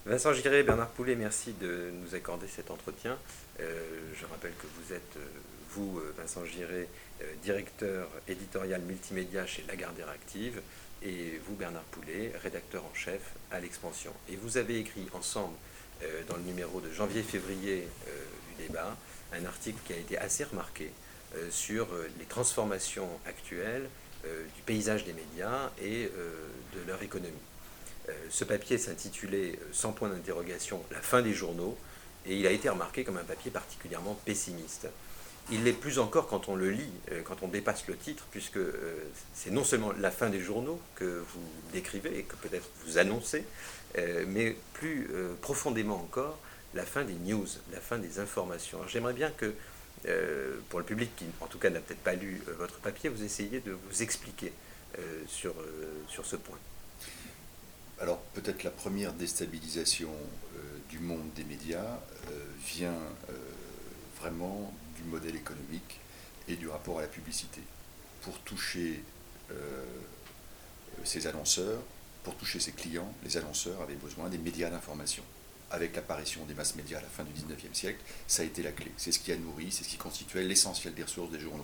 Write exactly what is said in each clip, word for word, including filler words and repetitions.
Vincent Giré, Bernard Poulet, merci de nous accorder cet entretien. Euh, je rappelle que vous êtes, euh, vous, euh, Vincent Giré, euh, directeur éditorial multimédia chez Lagardère Active, et vous, Bernard Poulet, rédacteur en chef à l'Expansion. Et vous avez écrit ensemble, euh, dans le numéro de janvier-février euh, du débat, un article qui a été assez remarqué euh, sur euh, les transformations actuelles euh, du paysage des médias et euh, de leur économie. Euh, ce papier s'intitulait euh, Sans point d'interrogation, la fin des journaux, et il a été remarqué comme un papier particulièrement pessimiste. Il l'est plus encore quand on le lit, euh, quand on dépasse le titre, puisque euh, c'est non seulement la fin des journaux que vous décrivez et que peut-être vous annoncez, euh, mais plus euh, profondément encore, la fin des news, la fin des informations. Alors, j'aimerais bien que, euh, pour le public qui, en tout cas, n'a peut-être pas lu euh, votre papier, vous essayiez de vous expliquer euh, sur, euh, sur ce point. Alors peut-être la première déstabilisation euh, du monde des médias euh, vient euh, vraiment du modèle économique et du rapport à la publicité. Pour toucher euh, ses annonceurs, pour toucher ses clients, les annonceurs avaient besoin des médias d'information. Avec l'apparition des masses médias à la fin du dix-neuvième siècle, ça a été la clé. C'est ce qui a nourri, c'est ce qui constituait l'essentiel des ressources des journaux.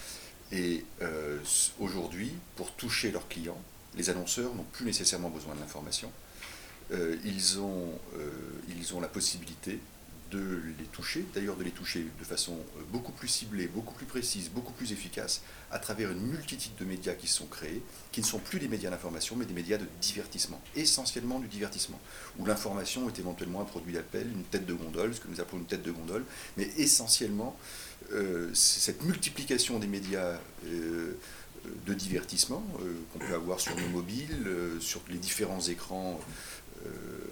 Et euh, aujourd'hui, pour toucher leurs clients, les annonceurs n'ont plus nécessairement besoin de l'information. Euh, ils, ont, euh, ils ont la possibilité de les toucher, d'ailleurs de les toucher de façon beaucoup plus ciblée, beaucoup plus précise, beaucoup plus efficace, à travers une multitude de médias qui se sont créés, qui ne sont plus des médias d'information, mais des médias de divertissement, essentiellement du divertissement, où l'information est éventuellement un produit d'appel, une tête de gondole, ce que nous appelons une tête de gondole, mais essentiellement, euh, cette multiplication des médias euh, de divertissement euh, qu'on peut avoir sur nos mobiles, euh, sur les différents écrans euh,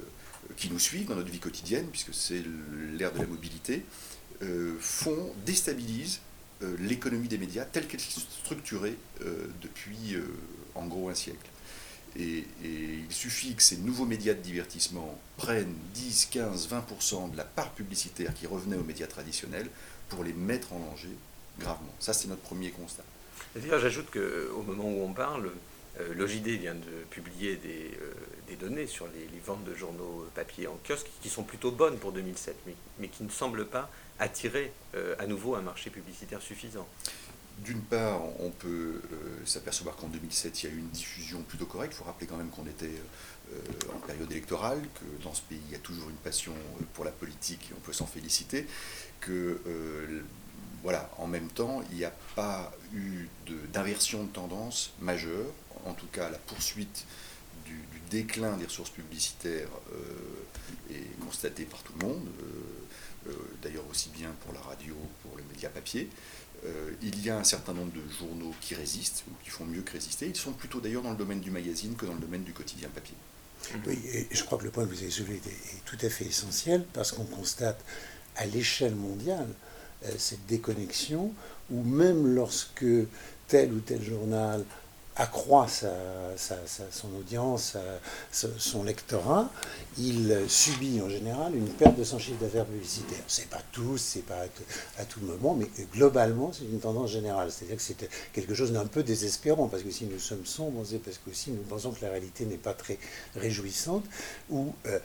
qui nous suivent dans notre vie quotidienne, puisque c'est l'ère de la mobilité, euh, font, déstabilisent euh, l'économie des médias telle qu'elle est structurée euh, depuis euh, en gros un siècle. Et, et il suffit que ces nouveaux médias de divertissement prennent dix, quinze, vingt pour cent de la part publicitaire qui revenait aux médias traditionnels pour les mettre en danger gravement. Ça, c'est notre premier constat. D'ailleurs, j'ajoute qu'au moment où on parle, euh, l'O J D vient de publier des, euh, des données sur les, les ventes de journaux papier en kiosque qui sont plutôt bonnes pour deux mille sept, mais, mais qui ne semblent pas attirer euh, à nouveau un marché publicitaire suffisant. D'une part, on peut euh, s'apercevoir qu'en deux mille sept, il y a eu une diffusion plutôt correcte. Il faut rappeler quand même qu'on était euh, en période électorale, que dans ce pays, il y a toujours une passion pour la politique, et on peut s'en féliciter, que euh, voilà, en même temps, il n'y a pas eu d'inversion de, de tendance majeure. En tout cas, la poursuite du, du déclin des ressources publicitaires euh, est constatée par tout le monde, euh, euh, d'ailleurs aussi bien pour la radio, pour le média papier. Euh, il y a un certain nombre de journaux qui résistent, ou qui font mieux que résister. Ils sont plutôt d'ailleurs dans le domaine du magazine que dans le domaine du quotidien papier. Oui, et je crois que le point que vous avez soulevé est, est tout à fait essentiel parce qu'on constate à l'échelle mondiale euh, cette déconnexion où même lorsque tel ou tel journal accroît sa, sa, sa, son audience, sa, son lectorat, il subit en général une perte de son chiffre d'affaires publicitaire. C'est pas tous, c'est pas à tout moment, mais globalement, c'est une tendance générale. C'est-à-dire que c'est quelque chose d'un peu désespérant, parce que si nous sommes sombres, c'est parce que aussi nous pensons que la réalité n'est pas très réjouissante, où euh,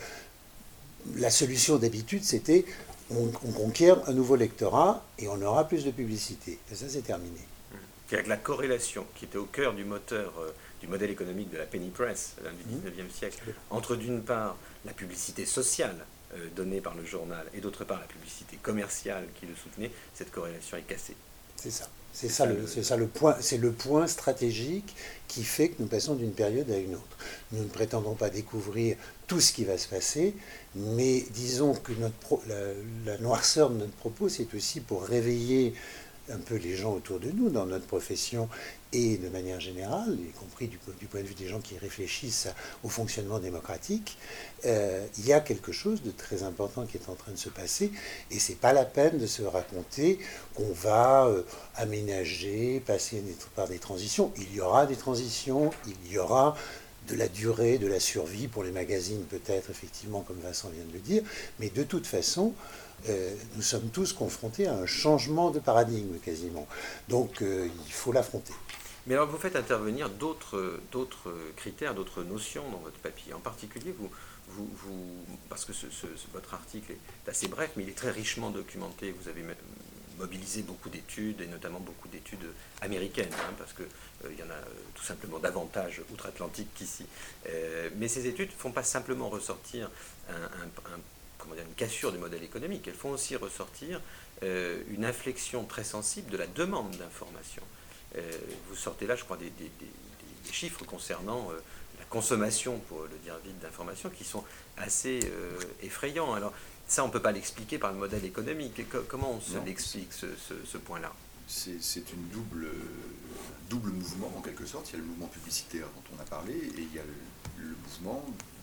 la solution d'habitude, c'était on, on conquiert un nouveau lectorat et on aura plus de publicité. Et ça, c'est terminé. C'est-à-dire que la corrélation qui était au cœur du moteur, euh, du modèle économique de la penny press euh, du dix-neuvième siècle, entre d'une part la publicité sociale euh, donnée par le journal et d'autre part la publicité commerciale qui le soutenait, cette corrélation est cassée. C'est ça. C'est ça, le, c'est ça le point, c'est le point stratégique qui fait que nous passons d'une période à une autre. Nous ne prétendons pas découvrir tout ce qui va se passer, mais disons que notre pro, la, la noirceur de notre propos, c'est aussi pour réveiller un peu les gens autour de nous dans notre profession et de manière générale, y compris du, du point de vue des gens qui réfléchissent au fonctionnement démocratique, euh, il y a quelque chose de très important qui est en train de se passer et c'est pas la peine de se raconter qu'on va euh, aménager, passer par des transitions. Il y aura des transitions, il y aura de la durée, de la survie pour les magazines peut-être, effectivement, comme Vincent vient de le dire, mais de toute façon, Euh, nous sommes tous confrontés à un changement de paradigme quasiment. Donc euh, il faut l'affronter. Mais alors vous faites intervenir d'autres, d'autres critères, d'autres notions dans votre papier. En particulier, vous, vous, vous, parce que ce, ce, votre article est assez bref, mais il est très richement documenté. Vous avez mobilisé beaucoup d'études, et notamment beaucoup d'études américaines, hein, parce qu'il euh, y en a euh, tout simplement davantage outre-Atlantique qu'ici. Euh, mais ces études ne font pas simplement ressortir un, un, un, comment dire, une cassure du modèle économique, elles font aussi ressortir euh, une inflexion très sensible de la demande d'information. Euh, vous sortez là, je crois, des, des, des, des chiffres concernant euh, la consommation, pour le dire vite, d'informations qui sont assez euh, effrayants. Alors, ça, on ne peut pas l'expliquer par le modèle économique. Comment on se l'explique, ce, ce, ce point-là? C'est une double, un double mouvement, en quelque sorte. Il y a le mouvement publicitaire dont on a parlé, et il y a le, le mouvement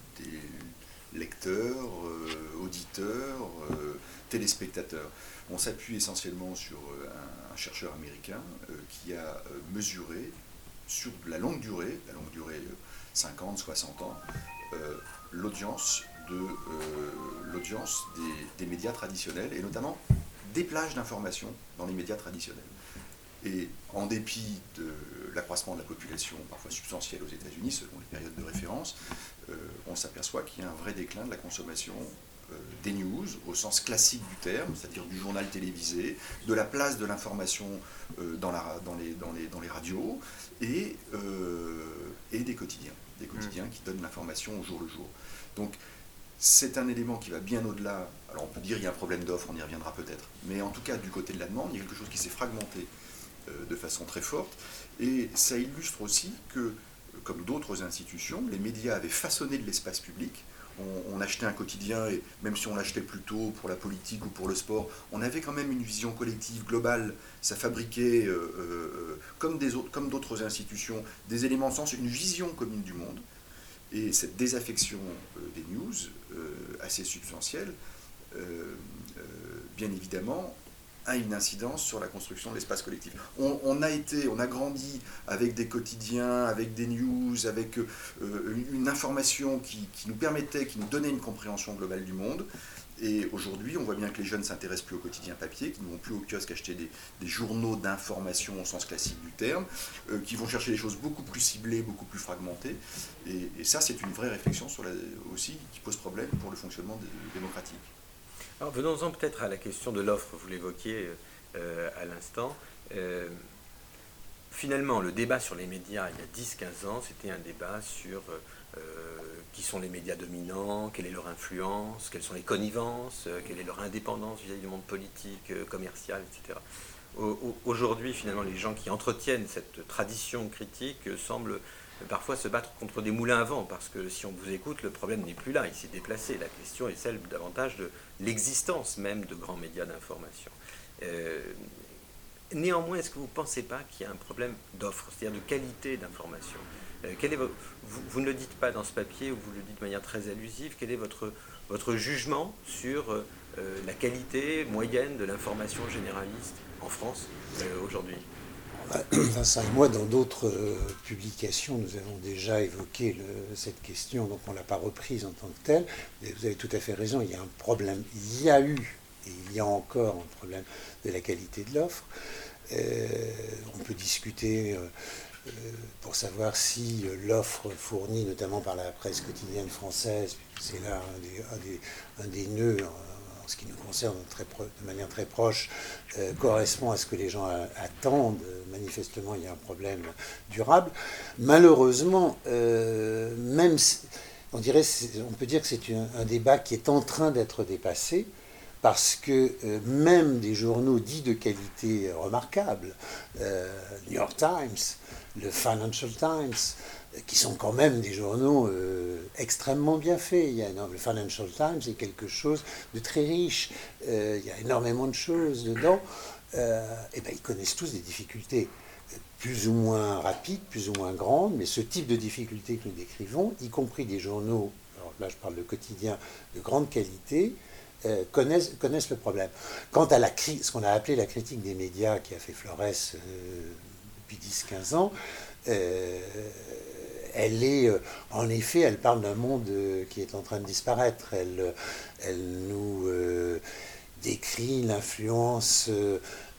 des lecteurs, euh, auditeurs, euh, téléspectateurs. On s'appuie essentiellement sur un, un chercheur américain euh, qui a euh, mesuré, sur la longue durée, la longue durée, euh, cinquante, soixante ans, euh, l'audience de euh, l'audience des, des médias traditionnels, et notamment des plages d'information dans les médias traditionnels. Et en dépit de l'accroissement de la population, parfois substantiel aux États-Unis, selon les périodes de référence, euh, on s'aperçoit qu'il y a un vrai déclin de la consommation euh, des news, au sens classique du terme, c'est-à-dire du journal télévisé, de la place de l'information euh, dans, la, dans, les, dans, les, dans les radios, et, euh, et des quotidiens, des quotidiens qui donnent l'information au jour le jour. Donc, c'est un élément qui va bien au-delà. Alors on peut dire qu'il y a un problème d'offre, on y reviendra peut-être. Mais en tout cas, du côté de la demande, il y a quelque chose qui s'est fragmenté euh, de façon très forte. Et ça illustre aussi que, comme d'autres institutions, les médias avaient façonné de l'espace public. On, on achetait un quotidien, et même si on l'achetait plutôt pour la politique ou pour le sport, on avait quand même une vision collective, globale. Ça fabriquait, euh, euh, comme des autres, comme d'autres institutions, des éléments de sens, une vision commune du monde. Et cette désaffection euh, des news, euh, assez substantielle, euh, euh, bien évidemment, a une incidence sur la construction de l'espace collectif. On, on a été, on a grandi avec des quotidiens, avec des news, avec euh, une, une information qui, qui nous permettait, qui nous donnait une compréhension globale du monde. Et aujourd'hui, on voit bien que les jeunes ne s'intéressent plus au quotidien papier, qui ne vont plus au kiosque acheter des, des journaux d'information au sens classique du terme, euh, qui vont chercher des choses beaucoup plus ciblées, beaucoup plus fragmentées. Et, et ça, c'est une vraie réflexion sur la, aussi qui pose problème pour le fonctionnement de, démocratique. Alors venons-en peut-être à la question de l'offre, vous l'évoquiez euh, à l'instant. Euh, finalement, le débat sur les médias il y a dix quinze ans, c'était un débat sur... Euh, qui sont les médias dominants, quelle est leur influence, quelles sont les connivences, euh, quelle est leur indépendance vis-à-vis du monde politique, euh, commercial, et cetera. Au, aujourd'hui, finalement, les gens qui entretiennent cette tradition critique euh, semblent euh, parfois se battre contre des moulins à vent, parce que si on vous écoute, le problème n'est plus là, il s'est déplacé. La question est celle davantage de l'existence même de grands médias d'information. Euh, néanmoins, est-ce que vous ne pensez pas qu'il y a un problème d'offre, c'est-à-dire de qualité d'information ? Quel est votre, vous, vous ne le dites pas dans ce papier, ou vous le dites de manière très allusive, quel est votre, votre jugement sur euh, la qualité moyenne de l'information généraliste en France euh, aujourd'hui? Vincent et moi, dans d'autres euh, publications, nous avons déjà évoqué le, cette question, donc on ne l'a pas reprise en tant que telle. Et vous avez tout à fait raison, il y a un problème, il y a eu, et il y a encore un problème de la qualité de l'offre. Euh, on peut discuter... Euh, pour savoir si l'offre fournie notamment par la presse quotidienne française, c'est là un des, un, des, un des nœuds en ce qui nous concerne très pro, de manière très proche, euh, correspond à ce que les gens a, attendent. Manifestement, il y a un problème durable. Malheureusement, euh, même on, dirait, on peut dire que c'est un débat qui est en train d'être dépassé, parce que euh, même des journaux dits de qualité remarquable, euh, New York Times, le Financial Times, euh, qui sont quand même des journaux euh, extrêmement bien faits. Il y a, non, le Financial Times est quelque chose de très riche. Euh, il y a énormément de choses dedans. Euh, et ben, ils connaissent tous des difficultés plus ou moins rapides, plus ou moins grandes, mais ce type de difficultés que nous décrivons, y compris des journaux, alors là je parle de quotidiens de grande qualité, Euh, connaissent, connaissent le problème. Quant à la, ce qu'on a appelé la critique des médias qui a fait florès euh, depuis dix quinze ans, euh, elle est, euh, en effet, elle parle d'un monde euh, qui est en train de disparaître. Elle, elle nous euh, décrit l'influence euh,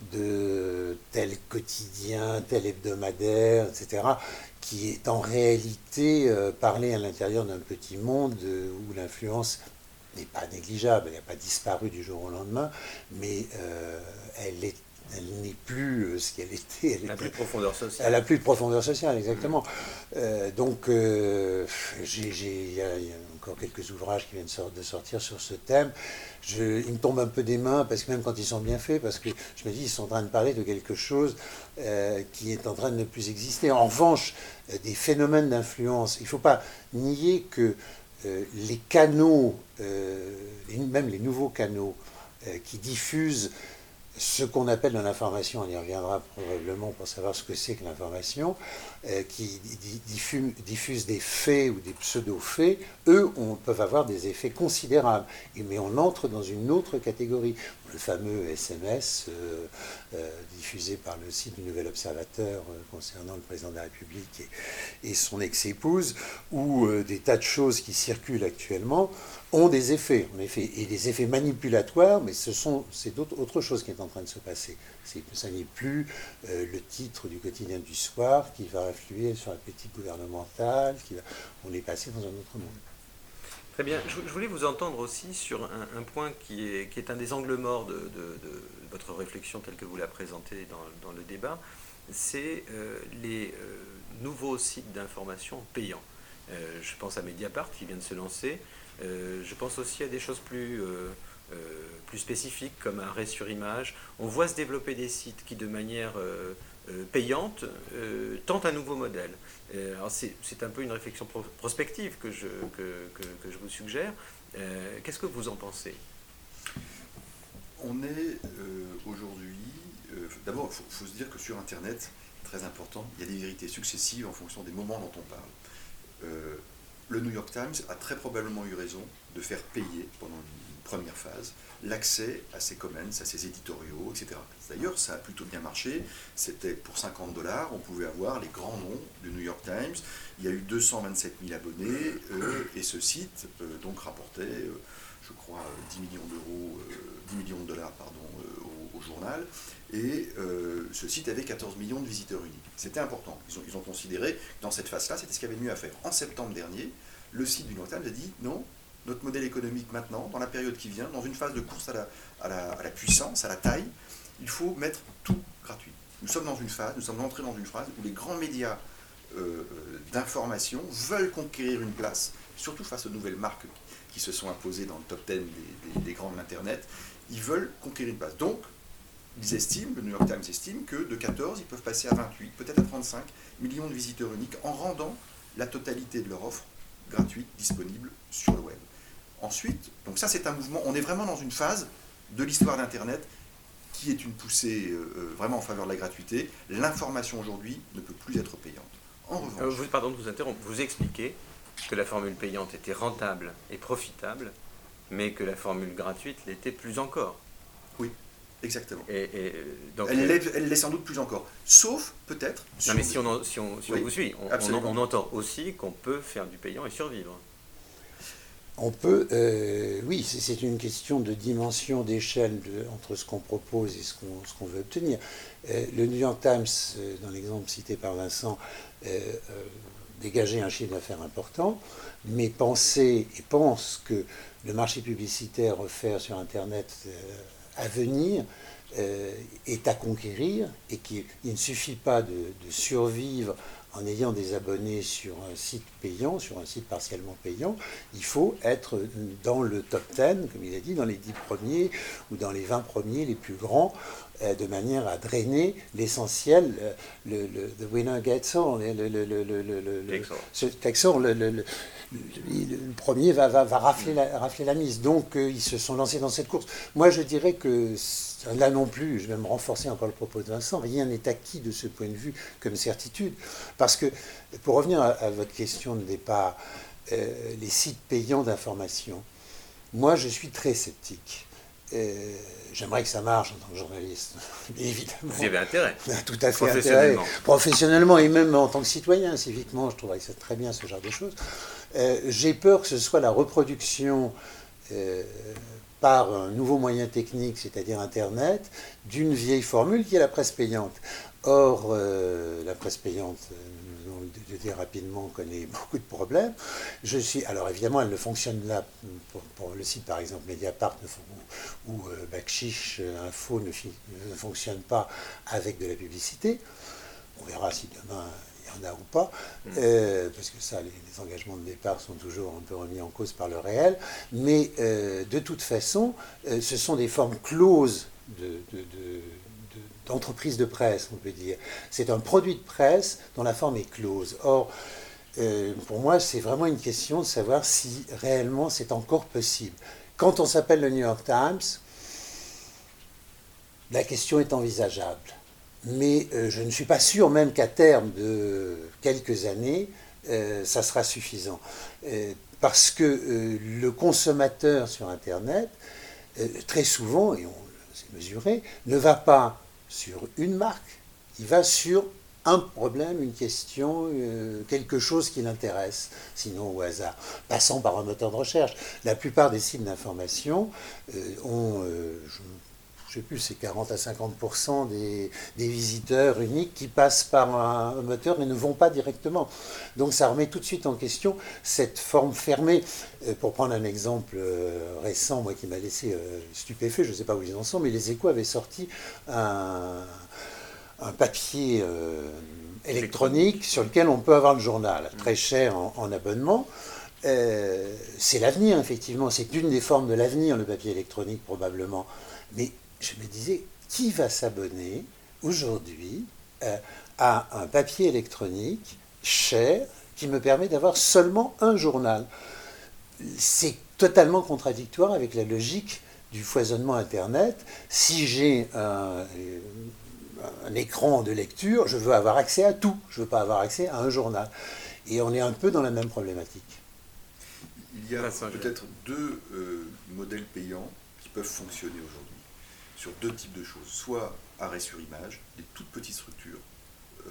de tel quotidien, tel hebdomadaire, et cetera, qui est en réalité euh, parlé à l'intérieur d'un petit monde euh, où l'influence n'est pas négligeable, elle n'a pas disparu du jour au lendemain, mais euh, elle est elle n'est plus ce qu'elle était. Elle n'a était, plus de profondeur sociale. Elle n'a plus de profondeur sociale, exactement. Mmh. Euh, donc, euh, j'ai, j'ai, il, y a, il y a encore quelques ouvrages qui viennent de sortir sur ce thème. Je, ils me tombent un peu des mains, parce que même quand ils sont bien faits, parce que je me dis, ils sont en train de parler de quelque chose euh, qui est en train de ne plus exister. En revanche, euh, des phénomènes d'influence, il ne faut pas nier que euh, les canaux, euh, les, même les nouveaux canaux euh, qui diffusent ce qu'on appelle dans l'information, on y reviendra probablement pour savoir ce que c'est que l'information, euh, qui diffuse, diffuse des faits ou des pseudo-faits, eux on, peuvent avoir des effets considérables. Mais on entre dans une autre catégorie. Le fameux S M S euh, euh, diffusé par le site du Nouvel Observateur euh, concernant le président de la République et, et son ex-épouse, ou euh, des tas de choses qui circulent actuellement, ont des effets, en effet, et des effets manipulatoires, mais ce sont, c'est autre chose qui est en train de se passer. C'est, ça n'est plus euh, le titre du quotidien du soir qui va influer sur la politique gouvernementale, qui va, on est passé dans un autre monde. Très bien. Je, je voulais vous entendre aussi sur un, un point qui est, qui est un des angles morts de, de, de votre réflexion telle que vous la présentez dans, dans le débat, c'est euh, les euh, nouveaux sites d'information payants. Euh, je pense à Mediapart qui vient de se lancer. Euh, je pense aussi à des choses plus, euh, euh, plus spécifiques comme Arrêt sur image. On voit se développer des sites qui, de manière euh, euh, payante, euh, tentent un nouveau modèle. Euh, alors c'est, c'est un peu une réflexion pro- prospective que je, que, que, que je vous suggère. Euh, qu'est-ce que vous en pensez ? On est euh, aujourd'hui... Euh, d'abord, il faut, faut se dire que sur Internet, très important, il y a des vérités successives en fonction des moments dont on parle. Euh, Le New York Times a très probablement eu raison de faire payer, pendant une première phase, l'accès à ses comments, à ses éditoriaux, et cetera. D'ailleurs, ça a plutôt bien marché. C'était pour cinquante dollars, on pouvait avoir les grands noms du New York Times. Il y a eu deux cent vingt-sept mille abonnés, euh, et ce site euh, donc rapportait, euh, je crois, dix millions d'euros, euh, dix millions de dollars, pardon, euh, au, au journal. Et euh, ce site avait quatorze millions de visiteurs uniques. C'était important. Ils ont, ils ont considéré que dans cette phase-là, c'était ce qu'il y avait mieux à faire. En septembre dernier, le site du New York Times a dit non, notre modèle économique maintenant, dans la période qui vient, dans une phase de course à la, à la, à la puissance, à la taille, il faut mettre tout gratuit. Nous sommes dans une phase, nous sommes entrés dans une phase où les grands médias euh, d'information veulent conquérir une place, surtout face aux nouvelles marques qui se sont imposées dans le top dix des, des, des grands de l'Internet. Ils veulent conquérir une place. Donc, ils estiment, le New York Times estime que de quatorze, ils peuvent passer à vingt-huit, peut-être à trente-cinq millions de visiteurs uniques en rendant la totalité de leur offre gratuite, disponible sur le web. Ensuite, donc ça c'est un mouvement, on est vraiment dans une phase de l'histoire d'Internet qui est une poussée euh, vraiment en faveur de la gratuité. L'information aujourd'hui ne peut plus être payante. En revanche... Euh, vous, pardon de vous interrompre, vous expliquez que la formule payante était rentable et profitable, mais que la formule gratuite l'était plus encore. Oui. Exactement. Et, et donc, elle, l'est, elle l'est sans doute plus encore. Sauf, peut-être... Non, mais si on, en, si on, si oui, on vous suit, on, on, on entend aussi qu'on peut faire du payant et survivre. On peut... Euh, oui, c'est, c'est une question de dimension, d'échelle de, entre ce qu'on propose et ce qu'on, ce qu'on veut obtenir. Euh, le New York Times, euh, dans l'exemple cité par Vincent, euh, euh, dégageait un chiffre d'affaires important, mais pensait et pense que le marché publicitaire offert sur Internet... Euh, à venir euh, est à conquérir et qu'il ne suffit pas de, de survivre en ayant des abonnés sur un site payant, sur un site partiellement payant. Il faut être dans le top dix, comme il a dit, dans les dix premiers ou dans les vingt premiers les plus grands, euh, de manière à drainer l'essentiel, euh, le, le the winner gets all, le, le, le, le, le, le, ce Texor, le, le, le, le premier va, va, va rafler, la, rafler la mise. Donc euh, ils se sont lancés dans cette course. Moi je dirais que là non plus, je vais me renforcer encore le propos de Vincent, rien n'est acquis de ce point de vue comme certitude. Parce que, pour revenir à, à votre question de départ, euh, les sites payants d'information, moi je suis très sceptique. Euh, j'aimerais que ça marche en tant que journaliste, évidemment. Vous y avez intérêt. Tout à fait Professionnellement. Intérêt. Professionnellement et même en tant que citoyen, civiquement, je trouverais que c'est très bien ce genre de choses. Euh, j'ai peur que ce soit la reproduction euh, par un nouveau moyen technique, c'est-à-dire Internet, d'une vieille formule qui est la presse payante. Or, euh, la presse payante, nous de, de dire rapidement, connaît beaucoup de problèmes. Je suis, alors évidemment, elle ne fonctionne là, pour, pour le site par exemple Mediapart ou, ou euh, Bakchiche Info ne, ne fonctionne pas avec de la publicité. On verra si demain il y en a ou pas, euh, parce que ça, les, les engagements de départ sont toujours un peu remis en cause par le réel. Mais euh, de toute façon, euh, ce sont des formes closes de, de, de d'entreprise de presse, on peut dire. C'est un produit de presse dont la forme est close. Or, euh, pour moi, c'est vraiment une question de savoir si réellement c'est encore possible. Quand on s'appelle le New York Times, la question est envisageable. Mais euh, je ne suis pas sûr même qu'à terme de quelques années, euh, ça sera suffisant. Euh, parce que euh, le consommateur sur Internet, euh, très souvent, et on s'est mesuré, ne va pas sur une marque, il va sur un problème, une question, euh, quelque chose qui l'intéresse, sinon au hasard, passant par un moteur de recherche. La plupart des sites d'information euh, ont, euh, je ne sais plus, c'est quarante à cinquante pour cent des, des visiteurs uniques qui passent par un, un moteur mais ne vont pas directement. Donc ça remet tout de suite en question cette forme fermée. Euh, pour prendre un exemple euh, récent, moi qui m'a laissé euh, stupéfait, je ne sais pas où ils en sont, mais les Échos avaient sorti un, un papier euh, électronique sur lequel on peut avoir le journal, très cher en, en abonnement. Euh, c'est l'avenir, effectivement, c'est une des formes de l'avenir, le papier électronique probablement. Mais je me disais, qui va s'abonner aujourd'hui euh, à un papier électronique cher qui me permet d'avoir seulement un journal? C'est totalement contradictoire avec la logique du foisonnement Internet. Si j'ai un, un écran de lecture, je veux avoir accès à tout. Je ne veux pas avoir accès à un journal. Et on est un peu dans la même problématique. Il y a peut-être deux euh, modèles payants qui peuvent fonctionner aujourd'hui sur deux types de choses. Soit arrêt sur image, des toutes petites structures euh,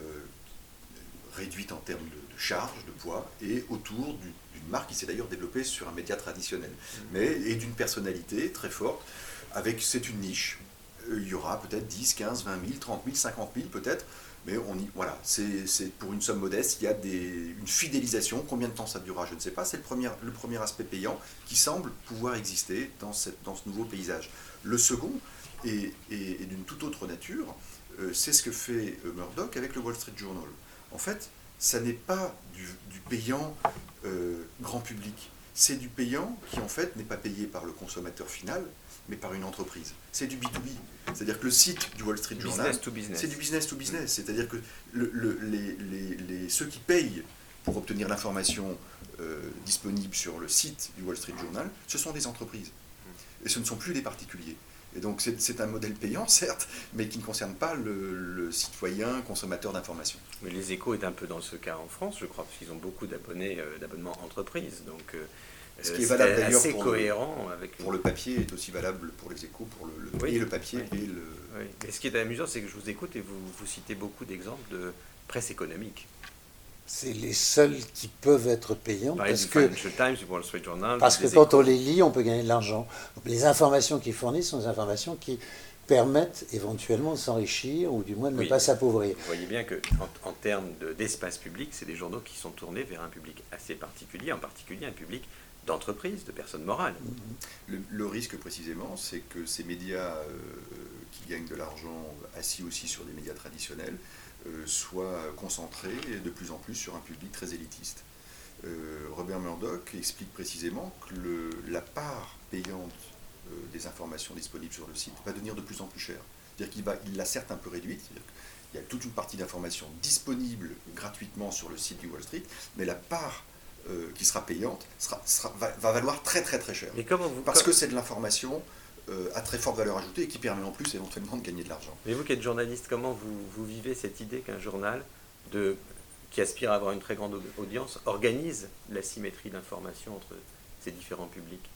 réduites en termes de, de charge, de poids, et autour du, d'une marque qui s'est d'ailleurs développée sur un média traditionnel, mais, et d'une personnalité très forte, avec, c'est une niche. Euh, il y aura peut-être dix, quinze, vingt mille, trente mille, cinquante mille peut-être, mais on y, voilà, c'est, c'est pour une somme modeste, il y a des, une fidélisation. Combien de temps ça durera, je ne sais pas. C'est le premier, le premier aspect payant qui semble pouvoir exister dans, cette, dans ce nouveau paysage. Le second est, est, est d'une toute autre nature. Euh, c'est ce que fait euh, Murdoch avec le Wall Street Journal. En fait, ça n'est pas du, du payant euh, grand public. C'est du payant qui, en fait, n'est pas payé par le consommateur final, mais par une entreprise. C'est du B deux B. C'est-à-dire que le site du Wall Street Journal, business to business. C'est du business to business. C'est-à-dire que le, le, les, les, les, ceux qui payent pour obtenir l'information euh, disponible sur le site du Wall Street Journal, ce sont des entreprises. Et ce ne sont plus des particuliers. Et donc c'est, c'est un modèle payant, certes, mais qui ne concerne pas le, le citoyen consommateur d'informations. Mais les Échos est un peu dans ce cas en France, je crois, parce qu'ils ont beaucoup d'abonnés, euh, d'abonnements entreprises. Donc, euh, ce qui est valable d'ailleurs assez pour, cohérent le, avec pour le papier est aussi valable pour les Échos, pour le, le, oui, et le papier oui. et le... Oui. Et ce qui est amusant, c'est que je vous écoute et vous, vous citez beaucoup d'exemples de presse économique. C'est les seuls qui peuvent être payants Par parce du que, Financial Times, du Wall Street Journal, parce que quand on les lit, on peut gagner de l'argent. Donc, les informations qu'ils fournissent sont des informations qui permettent éventuellement de s'enrichir ou du moins de ne oui, pas s'appauvrir. Vous voyez bien qu'en en termes de, d'espace public, c'est des journaux qui sont tournés vers un public assez particulier, en particulier un public d'entreprise, de personnes morales. Le, le risque précisément, c'est que ces médias euh, qui gagnent de l'argent assis aussi sur des médias traditionnels euh, soient concentrés de plus en plus sur un public très élitiste. Euh, Robert Murdoch explique précisément que le, la part payante euh, des informations disponibles sur le site va devenir de plus en plus chère. C'est-à-dire qu'il va, il l'a certes un peu réduite, c'est-à-dire qu'il y a toute une partie d'informations disponibles gratuitement sur le site du Wall Street, mais la part Euh, qui sera payante, sera, sera, va, va valoir très très très cher. Mais comment vous, Parce comme... que c'est de l'information euh, à très forte valeur ajoutée et qui permet en plus éventuellement de gagner de l'argent. Mais vous qui êtes journaliste, comment vous, vous vivez cette idée qu'un journal de, qui aspire à avoir une très grande audience organise la symétrie d'information entre ces différents publics?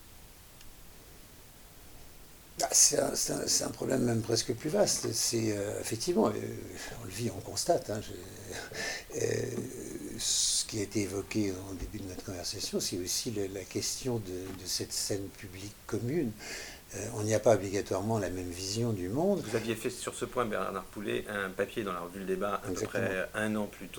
C'est un, c'est, un, c'est un problème même presque plus vaste. C'est euh, effectivement, euh, on le vit, on constate. Hein, je, euh, ce qui a été évoqué au début de notre conversation, c'est aussi le, la question de, de cette scène publique commune. Euh, on n'y a pas obligatoirement la même vision du monde. Vous aviez fait sur ce point, Bernard Poulet, un papier dans la revue Le Débat à Exactement. peu près un an plus tôt,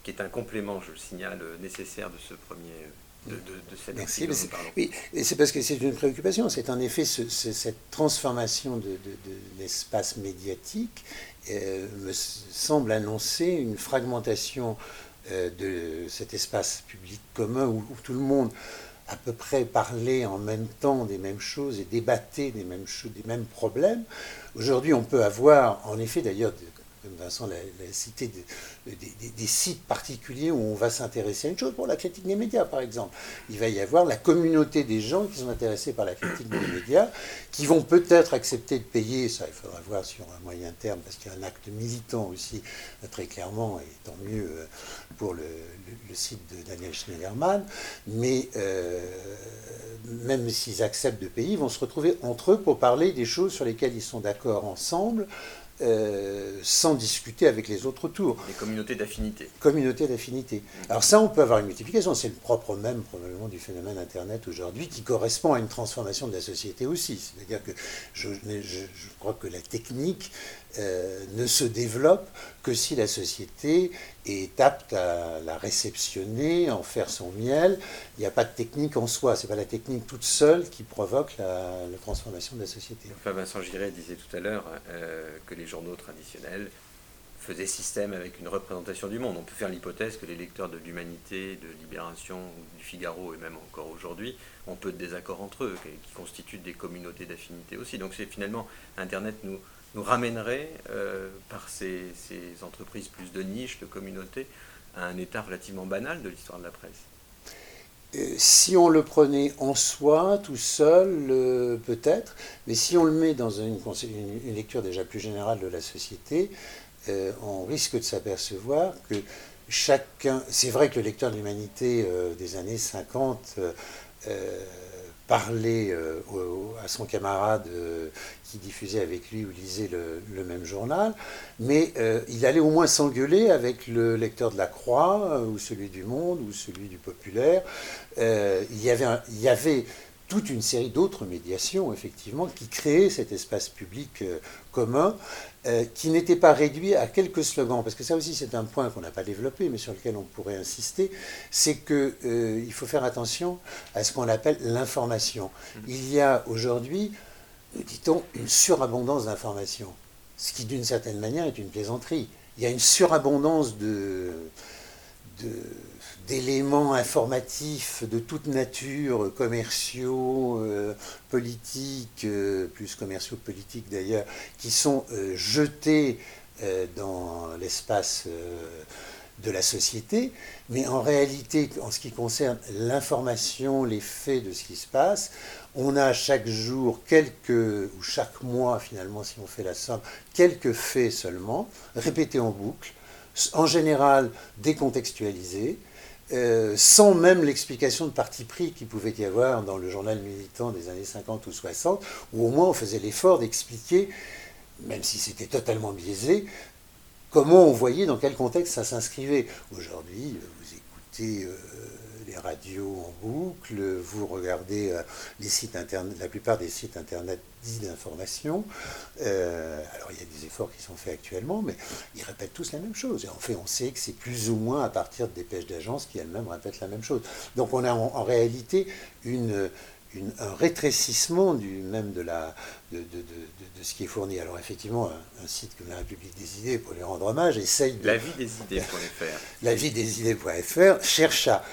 qui est un complément, je le signale, nécessaire de ce premier, de, de, de cette Merci. dont nous parlons. Oui, et c'est parce que c'est une préoccupation. C'est en effet ce, ce, cette transformation de, de, de l'espace médiatique euh, me semble annoncer une fragmentation euh, de cet espace public commun où, où tout le monde à peu près parlait en même temps des mêmes choses et débattait des mêmes choses, des mêmes problèmes. Aujourd'hui, on peut avoir, en effet, d'ailleurs, comme Vincent l'a cité, des, des, des sites particuliers où on va s'intéresser à une chose, pour la critique des médias par exemple. Il va y avoir la communauté des gens qui sont intéressés par la critique des médias, qui vont peut-être accepter de payer, ça il faudra voir sur un moyen terme, parce qu'il y a un acte militant aussi, très clairement, et tant mieux pour le, le, le site de Daniel Schneiderman, mais euh, même s'ils acceptent de payer, ils vont se retrouver entre eux pour parler des choses sur lesquelles ils sont d'accord ensemble, Euh, sans discuter avec les autres autour. Des communautés d'affinité. Communautés d'affinité. Alors ça, on peut avoir une multiplication. C'est le propre même, probablement, du phénomène Internet aujourd'hui, qui correspond à une transformation de la société aussi. C'est-à-dire que je, je, je crois que la technique euh, ne se développe que si la société est apte à la réceptionner, en faire son miel. Il n'y a pas de technique en soi. C'est pas la technique toute seule qui provoque la, la transformation de la société. Enfin, Vincent Girey disait tout à l'heure euh, que les journaux traditionnels faisaient système avec une représentation du monde. On peut faire l'hypothèse que les lecteurs de l'Humanité, de Libération, du Figaro, et même encore aujourd'hui, ont peu de désaccords entre eux, qui constituent des communautés d'affinité aussi. Donc c'est finalement, Internet nous, nous ramènerait, euh, par ces, ces entreprises plus de niche, de communauté, à un état relativement banal de l'histoire de la presse. Si on le prenait en soi, tout seul, euh, peut-être, mais si on le met dans une, une, une lecture déjà plus générale de la société, euh, on risque de s'apercevoir que chacun... C'est vrai que le lecteur de l'Humanité euh, des années cinquante euh, euh, parlait euh, au, à son camarade euh, qui diffusait avec lui ou lisait le, le même journal, mais euh, il allait au moins s'engueuler avec le lecteur de la Croix, euh, ou celui du Monde, ou celui du Populaire. Euh, il y avait un, il y avait toute une série d'autres médiations, effectivement, qui créaient cet espace public euh, commun, euh, qui n'était pas réduit à quelques slogans, parce que ça aussi c'est un point qu'on n'a pas développé, mais sur lequel on pourrait insister, c'est qu'il euh, faut faire attention à ce qu'on appelle l'information. Il y a aujourd'hui, dit-on, une surabondance d'informations, ce qui d'une certaine manière est une plaisanterie. Il y a une surabondance de... de d'éléments informatifs de toute nature, commerciaux, euh, politiques, euh, plus commerciaux que politiques d'ailleurs, qui sont euh, jetés euh, dans l'espace euh, de la société. Mais en réalité, en ce qui concerne l'information, les faits de ce qui se passe, on a chaque jour quelques, ou chaque mois finalement, si on fait la somme, quelques faits seulement, répétés en boucle, en général décontextualisés, Euh, sans même l'explication de parti pris qu'il pouvait y avoir dans le journal militant des années cinquante ou soixante, où au moins on faisait l'effort d'expliquer, même si c'était totalement biaisé, comment on voyait dans quel contexte ça s'inscrivait. Aujourd'hui, vous écoutez euh, les radios en boucle, vous regardez euh, les sites internet, la plupart des sites internet dits d'information. Euh, alors il y a des efforts qui sont faits actuellement, mais ils répètent tous la même chose. Et en fait, on sait que c'est plus ou moins à partir de dépêches d'agence qui elles-mêmes répètent la même chose. Donc on a en, en réalité une, une, un rétrécissement du, même de, la, de, de, de, de ce qui est fourni. Alors effectivement, un, un site comme La République des idées, pour lui rendre hommage, essaye de... La vie des idées point F R. La vie des idées point F R cherche à,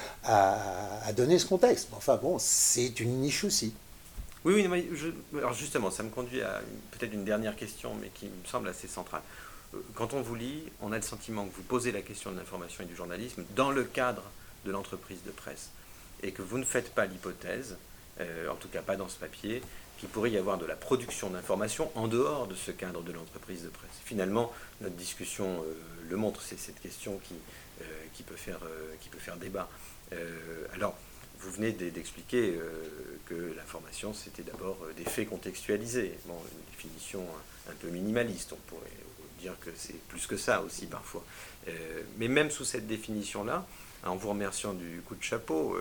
à, à donner ce contexte. Enfin bon, c'est une niche aussi. Oui, oui, mais je, alors justement, ça me conduit à peut-être une dernière question, mais qui me semble assez centrale. Quand on vous lit, on a le sentiment que vous posez la question de l'information et du journalisme dans le cadre de l'entreprise de presse, et que vous ne faites pas l'hypothèse, euh, en tout cas pas dans ce papier, qu'il pourrait y avoir de la production d'informations en dehors de ce cadre de l'entreprise de presse. Finalement, notre discussion euh, le montre, c'est cette question qui, euh, qui, peut, faire, euh, qui peut faire débat. Euh, alors, vous venez d'expliquer euh, que l'information, c'était d'abord des faits contextualisés. Bon, une définition un, un peu minimaliste, on pourrait dire que c'est plus que ça aussi parfois. Euh, mais même sous cette définition-là, en vous remerciant du coup de chapeau,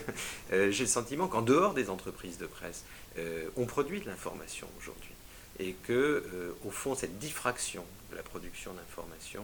euh, j'ai le sentiment qu'en dehors des entreprises de presse, euh, on produit de l'information aujourd'hui. Et que, euh, au fond, cette diffraction de la production d'information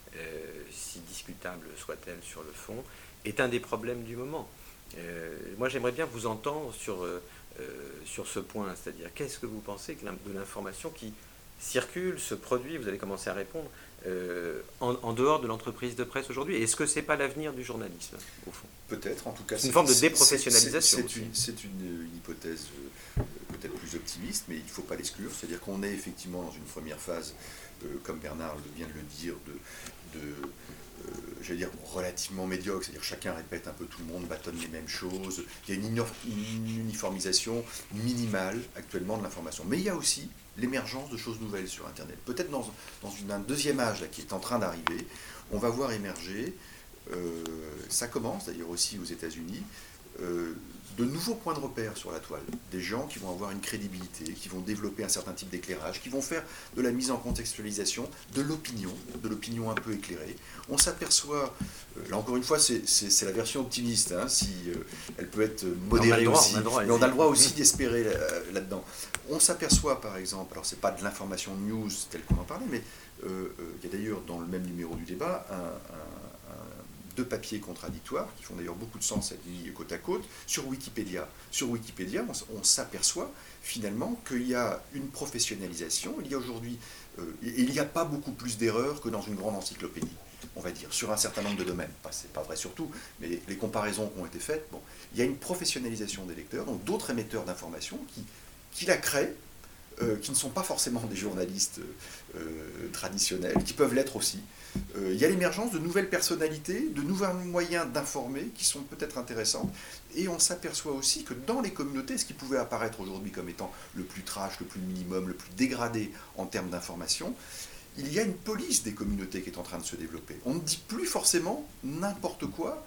euh, si discutable soit-elle sur le fond, est un des problèmes du moment. Euh, moi, j'aimerais bien vous entendre sur, euh, sur ce point, c'est-à-dire qu'est-ce que vous pensez de l'information qui circule, se produit, vous allez commencer à répondre, euh, en, en dehors de l'entreprise de presse aujourd'hui. Est-ce que ce n'est pas l'avenir du journalisme, au fond? Peut-être, en tout cas. C'est une forme de déprofessionnalisation. C'est une, une, une hypothèse euh, peut-être plus optimiste, mais il ne faut pas l'exclure. C'est-à-dire qu'on est effectivement dans une première phase, euh, comme Bernard vient de le dire, de, de euh, j'allais dire, relativement médiocre. C'est-à-dire chacun répète un peu, tout le monde bâtonne les mêmes choses. Il y a une, une uniformisation minimale actuellement de l'information. Mais il y a aussi l'émergence de choses nouvelles sur Internet. Peut-être dans, dans une, un deuxième âge là, qui est en train d'arriver, on va voir émerger, euh, ça commence d'ailleurs aussi aux États-Unis, euh, de nouveaux points de repère sur la toile. Des gens qui vont avoir une crédibilité, qui vont développer un certain type d'éclairage, qui vont faire de la mise en contextualisation, de l'opinion, de l'opinion un peu éclairée. On s'aperçoit, euh, là encore une fois, c'est la version optimiste, hein, si euh, elle peut être modérée droit, aussi, on droit, mais on a le droit aussi d'espérer là-dedans. On s'aperçoit par exemple, alors c'est pas de l'information news telle qu'on en parlait, mais euh, euh, il y a d'ailleurs dans le même numéro du débat un, un, un, deux papiers contradictoires qui font d'ailleurs beaucoup de sens être mis côte à côte sur Wikipédia. Sur Wikipédia, on, on s'aperçoit finalement qu'il y a une professionnalisation. Il y a aujourd'hui, euh, il n'y a pas beaucoup plus d'erreurs que dans une grande encyclopédie, on va dire, sur un certain nombre de domaines. Enfin, c'est pas vrai sur tout, mais les, les comparaisons qui ont été faites, bon, il y a une professionnalisation des lecteurs, donc d'autres émetteurs d'informations qui qui la créent, euh, qui ne sont pas forcément des journalistes euh, traditionnels, qui peuvent l'être aussi. Euh, il y a l'émergence de nouvelles personnalités, de nouveaux moyens d'informer qui sont peut-être intéressants. Et on s'aperçoit aussi que dans les communautés, ce qui pouvait apparaître aujourd'hui comme étant le plus trash, le plus minimum, le plus dégradé en termes d'information, il y a une police des communautés qui est en train de se développer. On ne dit plus forcément n'importe quoi.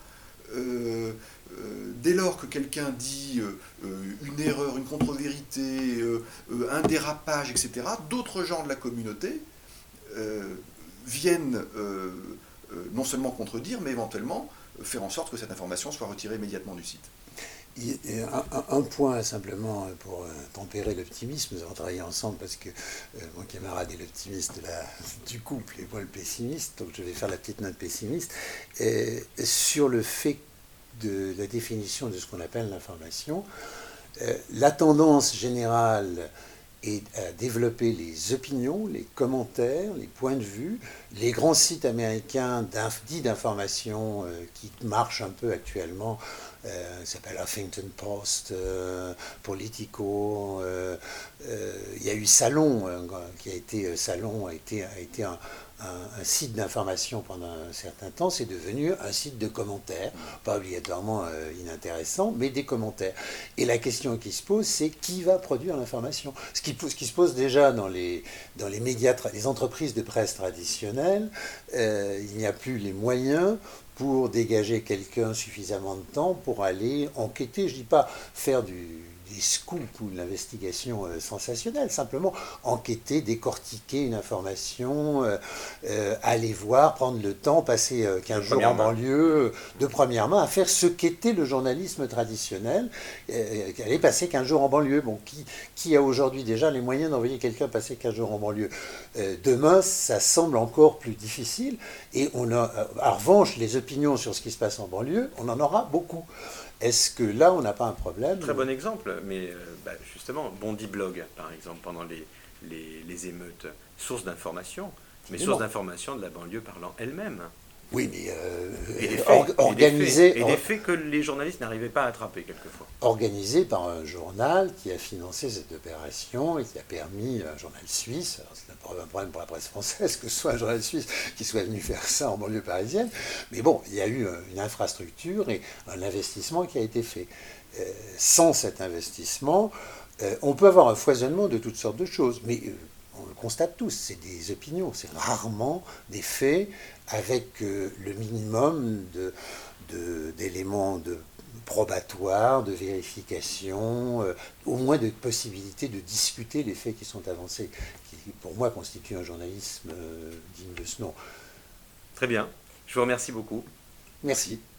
Euh, euh, dès lors que quelqu'un dit euh, une erreur, une contre-vérité, euh, euh, un dérapage, et cetera, d'autres gens de la communauté euh, viennent euh, euh, non seulement contredire, mais éventuellement faire en sorte que cette information soit retirée immédiatement du site. Un, un, un point simplement pour tempérer l'optimisme, nous avons travaillé ensemble parce que euh, mon camarade est l'optimiste du couple et moi le pessimiste, donc je vais faire la petite note pessimiste, et sur le fait de la définition de ce qu'on appelle l'information. Euh, la tendance générale est à développer les opinions, les commentaires, les points de vue. Les grands sites américains dits d'information euh, qui marchent un peu actuellement, euh, s'appelle Huffington Post, euh, Politico. Euh, euh, il y a eu Salon, euh, qui a été Salon a été, a été un, un, un site d'information pendant un certain temps. C'est devenu un site de commentaires, pas obligatoirement euh, inintéressant, mais des commentaires. Et la question qui se pose, c'est qui va produire l'information? Ce qui, ce qui se pose déjà dans les, dans les médias, les entreprises de presse traditionnelles, euh, il n'y a plus les moyens pour dégager quelqu'un suffisamment de temps pour aller enquêter. Je ne dis pas faire du, des scoops ou de l'investigation euh, sensationnelle, simplement enquêter, décortiquer une information, euh, euh, aller voir, prendre le temps, passer euh, quinze jours en banlieue, de première main, à faire ce qu'était le journalisme traditionnel, euh, aller passer quinze jours en banlieue. Bon, qui, qui a aujourd'hui déjà les moyens d'envoyer quelqu'un passer quinze jours en banlieue? euh, Demain, ça semble encore plus difficile, et on a, en revanche, les opinions sur ce qui se passe en banlieue, on en aura beaucoup. Est-ce que là, on n'a pas un problème? Très bon exemple, mais euh, bah, justement, Bondi Blog, par exemple, pendant les, les, les émeutes, source d'information, mais source d'information de la banlieue parlant elle-même. Oui, mais euh, et des faits, or, organisé... Et des faits, et des faits que les journalistes n'arrivaient pas à attraper, quelquefois. Organisé par un journal qui a financé cette opération et qui a permis, un journal suisse, alors c'est un problème pour la presse française que ce soit un journal suisse qui soit venu faire ça en banlieue parisienne, mais bon, il y a eu une infrastructure et un investissement qui a été fait. Euh, sans cet investissement, euh, on peut avoir un foisonnement de toutes sortes de choses, mais euh, on le constate tous, c'est des opinions, c'est rarement des faits avec euh, le minimum de, de, d'éléments de probatoires, de vérification, euh, au moins de possibilité de discuter les faits qui sont avancés, qui pour moi constituent un journalisme euh, digne de ce nom. Très bien, je vous remercie beaucoup. Merci.